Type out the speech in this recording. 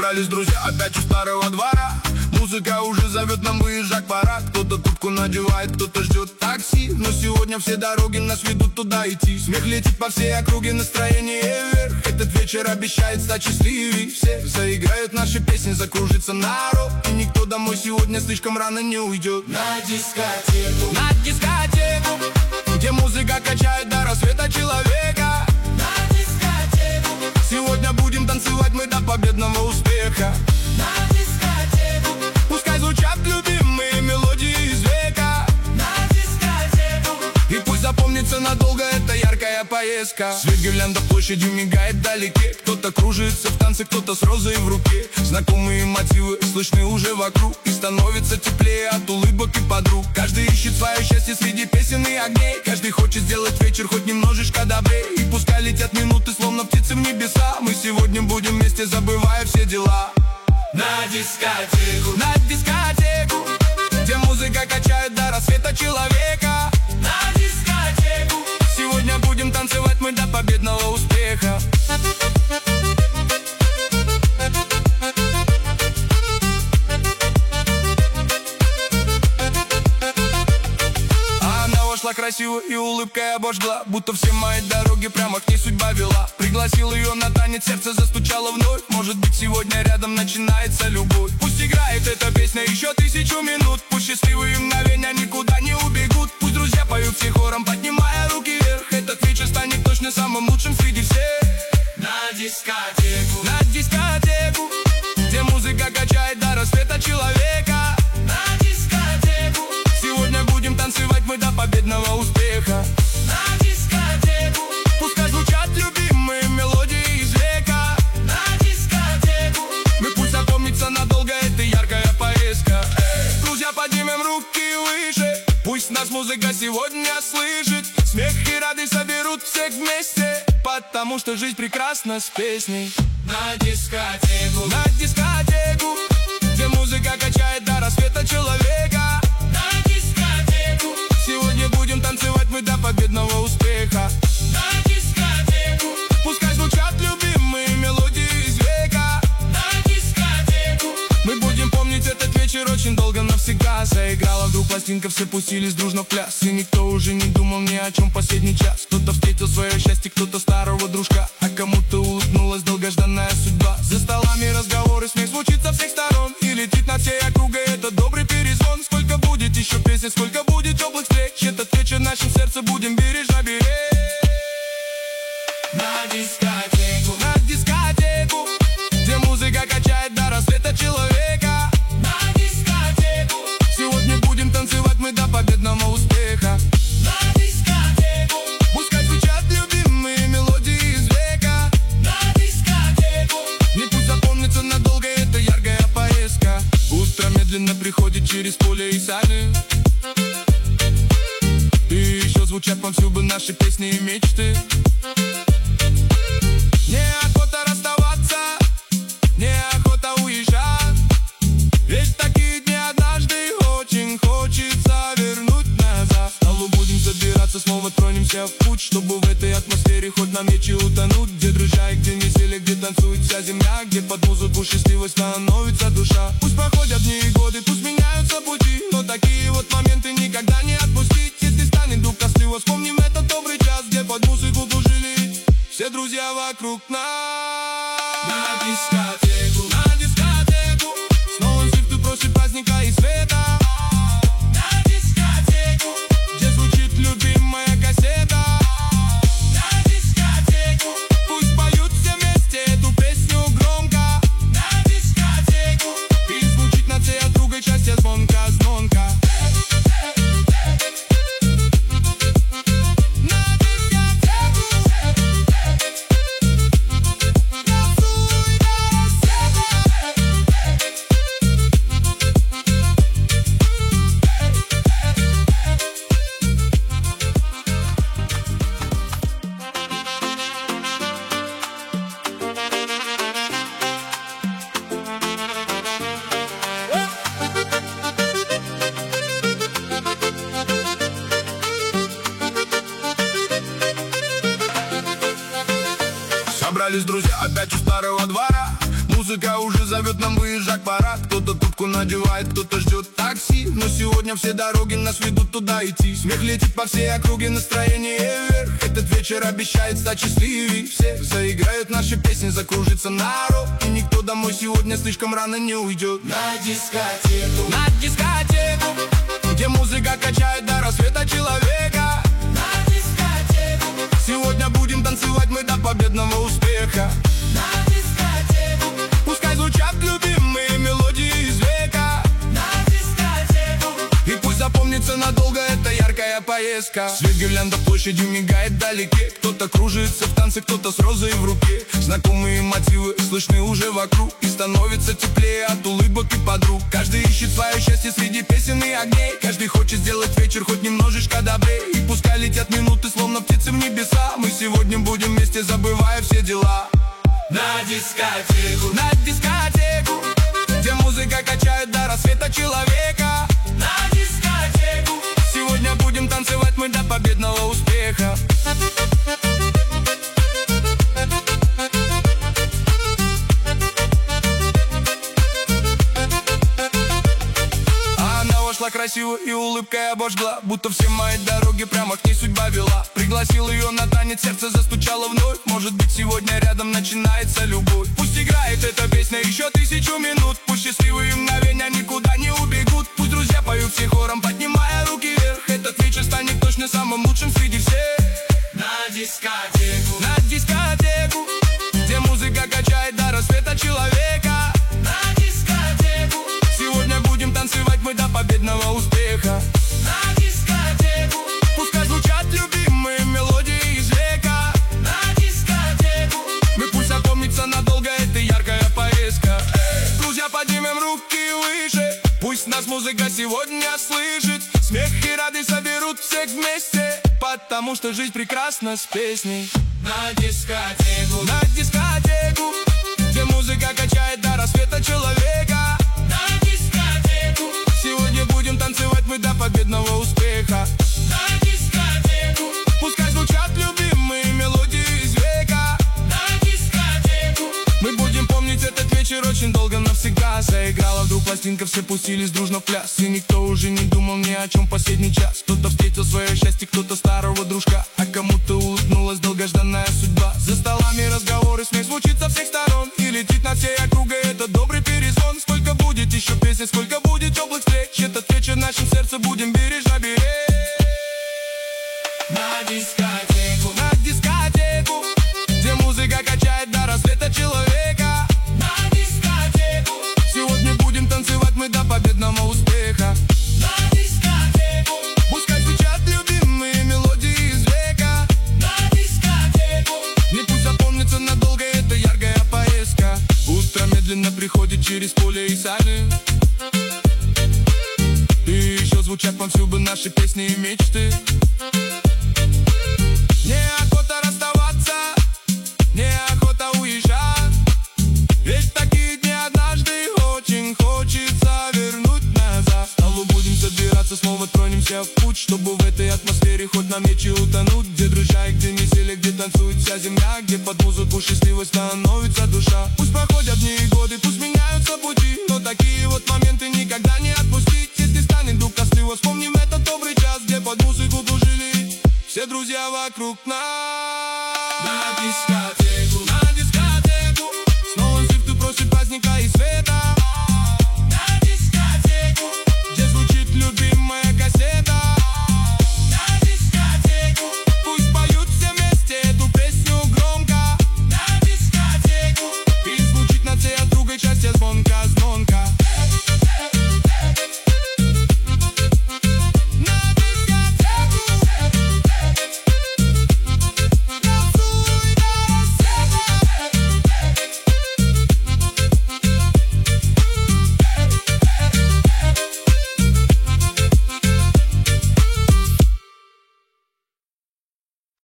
Собрались друзья опять у старого двора. Музыка уже зовет, нам выезжать пора. Кто-то трубку надевает, кто-то ждет такси. Но сегодня все дороги нас ведут туда идти. Смех летит по всей округе, настроение вверх. Этот вечер обещает стать счастливей. Все заиграют наши песни, закружится народ. И никто домой сегодня слишком рано не уйдет. На дискотеку, где музыка качает до рассвета человека. на дискотеку, Сегодня будем танцевать мы до победного успеха. на дискотеку, Пускай звучат любимые мелодии из века. на дискотеку, И пусть запомнится надолго эта яркая поездка. Свет гирлянда площадью мигает вдалеке. Кто-то кружится в танце, кто-то с розой в руке. Знакомые мотивы слышны уже вокруг. И становится теплее от улыбок и подруг. Каждый ищет свое счастье среди песен и огней. Каждый хочет сделать вечер хоть немножечко добрее. И пускай летят минуты, словно птицы в небеса. Мы сегодня будем вместе, забывая все дела. на дискотеку, Где музыка качает до рассвета человека. на дискотеку, Сегодня будем танцевать мы до победного успеха. Она вошла красиво и улыбкой обожгла, будто все мои дороги прямо к ней судьба вела. Пригласил ее на танец, сердце застучало вновь. Может быть, сегодня рядом начинается любовь. Пусть играет эта песня еще 1000 минут. Пусть счастливые мгновения никуда не убегут. Пусть друзья поют все хором, поднимая руки вверх. Этот вечер станет точно самым лучшим среди всех. на дискотеку, Где музыка качает до рассвета человека. на дискотеку, Сегодня будем танцевать мы до победного успеха. на дискотеку, Пускай звучат любимые мелодии из века. на дискотеку, Мы пусть запомнится надолго эта яркая поездка. Друзья, поднимем руки выше. Пусть нас музыка сегодня слышит. Смех и радость соберут всех вместе. Потому что жизнь прекрасна с песней. на дискотеку, Где музыка качает до рассвета человека. на дискотеку, Сегодня будем танцевать мы до победного успеха. на дискотеку, Пускай звучат любимые мелодии из века. на дискотеку, Мы будем помнить этот вечер очень долго, навсегда. Заиграла вдруг пластинка, все пустились дружно в пляс. И никто уже не думал ни о чем последний час. Кто-то встретил свое счастье, кто-то старого дружка, а кому-то улыбнулась долгожданная судьба. За столами разговоры, смех звучит со всех сторон. И летит над всей округой этот добрый перезвон. Сколько будет еще песен, сколько будет теплых встреч. Этот вечер в нашем сердце будем бережно беречь. на дискотеку, Где музыка качает до рассвета человека. на дискотеку, Сегодня будем танцевать мы до победного успеха. на дискотеку, Пускай звучат любимые мелодии из века. на дискотеку, Не пусть запомнится надолго эта яркая поездка. Утро медленно приходит через поле и сады. И еще звучат повсюду наши песни и мечты. Неохота расставаться, неохота уезжать. Ведь такие дни однажды очень хочется вернуть назад. В столу будем собираться, снова тронемся в путь, чтобы в этой атмосфере хоть на мече утонуть. Где друзья и где веселье, где танцует вся земля, где под музыку счастливой становится душа. Пусть проходят дни и годы, пусть меняются пути, но такие вот моменты никогда не отпустить. Если станет вдруг тоскливо, вспомним этот добрый час, где под музыку кружили все друзья вокруг нас. на дискотеку, С новым ты просит праздника и света. на дискотеку, Где звучит любимая кассета. на дискотеку, Пусть поют все вместе эту песню громко. на дискотеку, И звучит над всей округой счастье звонко. Собрались друзья опять у старого двора. музыка уже зовет, нам выезжать пора. Кто-то трубку надевает, кто-то ждет такси. Но сегодня все дороги нас ведут туда идти. Смех летит по всей округе, настроение вверх. Этот вечер обещает стать счастливее всех. Заиграют наши песни, закружится народ. И никто домой сегодня слишком рано не уйдет. На дискотеку, На дискотеку, где музыка качает до рассвета человека. на дискотеку, Сегодня будем танцевать мы до победного успеха. на дискотеку, Пускай звучат любимые мелодии из века. на дискотеку, И пусть запомнится надолго эта яркая поездка. Свет гирлянда площадью мигает вдалеке. Кто-то кружится в танце, кто-то с розой в руке. Знакомые мотивы слышны уже вокруг. И становится теплее от улыбок и подруг. Каждый ищет свое счастье среди песен и огней. Каждый хочет сделать вечер хоть немножечко добрее. И пускай летят минуты, словно птицы в небеса. Мы сегодня будем вместе, забывая все дела. на дискотеку, На дискотеку, где музыка качает до рассвета человека. на дискотеку, Сегодня будем танцевать мы до победного успеха. А она вошла красиво и улыбкой обожгла, будто все мои дороги прямо к ней судьба вела. Пригласил ее на танец, сердце застучало вновь. Может быть, сегодня рядом начинается любовь. Пусть играет эта песня еще 1000 минут. Пусть счастливые мгновения никуда не убегут. Пусть друзья поют все хором, поднимая руки вверх. Этот вечер станет точно самым лучшим среди всех. на дискотеку, На дискотеку, где музыка качает до рассвета человека. на дискотеку, Сегодня будем танцевать мы до победного успеха. на дискотеку, Пускай звучат любимые мелодии из века. на дискотеку, Мы пусть запомнится надолго эта яркая поездка. Друзья, поднимем руки выше. Пусть нас музыка сегодня слышит. Смех и радость соберут всех вместе. Потому что жизнь прекрасна с песней. на дискотеку, На дискотеку, где музыка качает до рассвета человека. на дискотеку, Сегодня будем танцевать мы до победного успеха. на дискотеку, Пускай звучат любимые мелодии из века. на дискотеку, Мы будем помнить этот вечер очень долго навсегда. Заиграла вдруг пластинка, все пустились дружно в пляс. И никто уже не думал ни о чем последний час. Кто-то встретил свое счастье, кто-то старого дружка, а кому-то улыбнулась долгожданная судьба. За столами разговоры, смех звучит со всех сторон. И летит над всей округой этот добрый перезвон. Сколько будет еще песен, сколько будет теплых встреч. Этот вечер в нашем сердце будем бережно беречь. на дискотеку, На дискотеку, где музыка качает до рассвета человека. на дискотеку, Сегодня будем танцевать мы до победного успеха. на дискотеку, Пускай звучат любимые мелодии из века. на дискотеку, Не пусть запомнится надолго эта яркая поездка. Утро медленно приходит через поле и сады. И еще звучат повсюду наши песни и мечты. Неохота расставаться, неохота уезжать. Ведь в такие дни однажды очень хочется вернуть назад. В столу будем собираться, снова тронемся в путь, чтобы в этой атмосфере хоть на мече утонуть. Где друзья и где веселье, где танцует вся земля, где под музыку счастливой становится душа. Пусть проходят дни и годы, пусть меняются пути, но такие вот моменты никогда не отпустить. Если станет вдруг тоскливо, вспомним этот добрый час, где под музыку кружили все друзья вокруг нас. на дискотеку.